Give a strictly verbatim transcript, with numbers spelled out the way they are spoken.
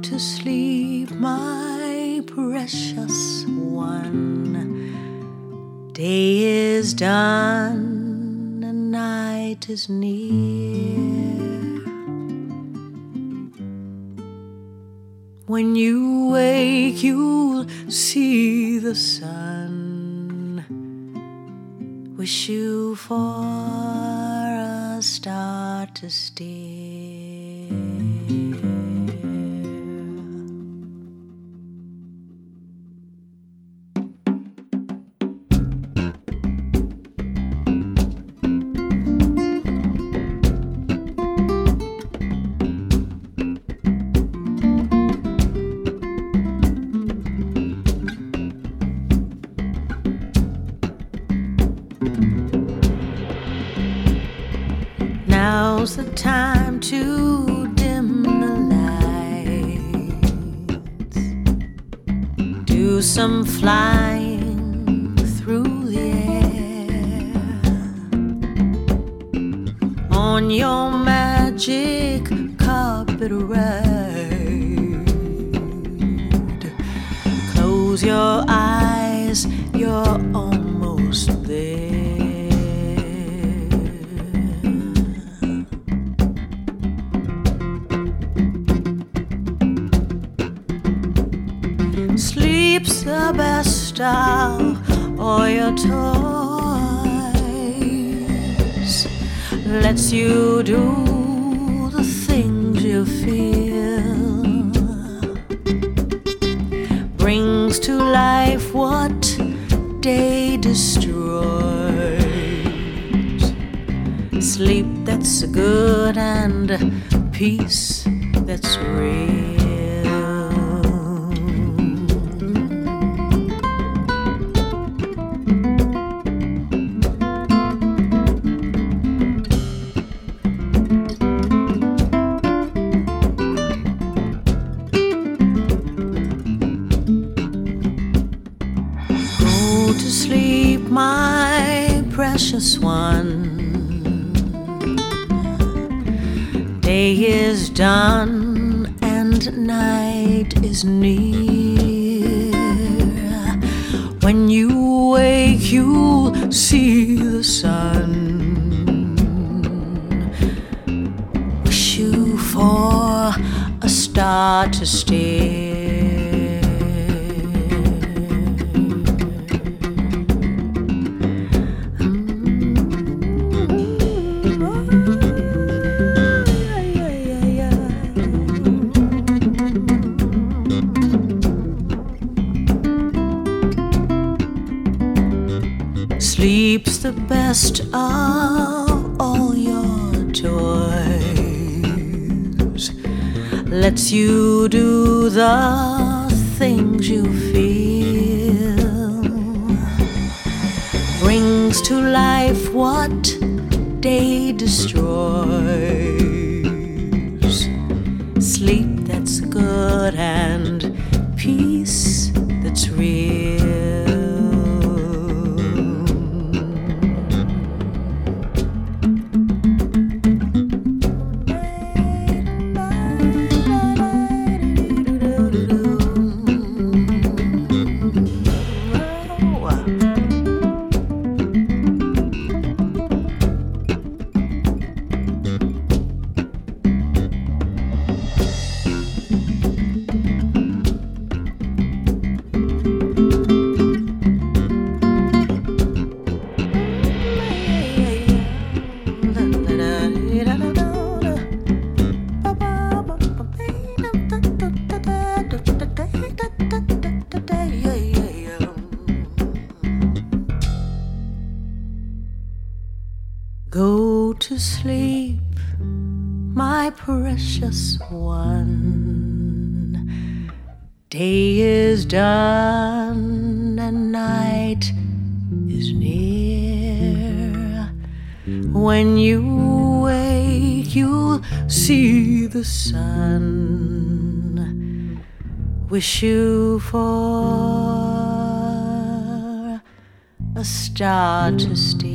to sleep, my precious one. Day is done and night is near. When you wake, you'll see the sun. Wish you for a star to steer. Now's the time to dim the lights, do some flying through the air on your magic carpet ride. Close your eyes, you're almost there. Sleep's the best of all your toys, lets you do the things you feel, brings to life what day destroys. Sleep that's good and peace that's real. To sleep, my precious one. Day is done and night is near. When you wake, you'll see the sun. Wish you for a star to steer. Sleep's the best of all your toys, lets you do the things you feel, brings to life what day destroys. Sleep that's good and peace that's real. Go to sleep, my precious one. Day is done and night is near. When you wake, you'll see the sun. Wish you for a star to steal.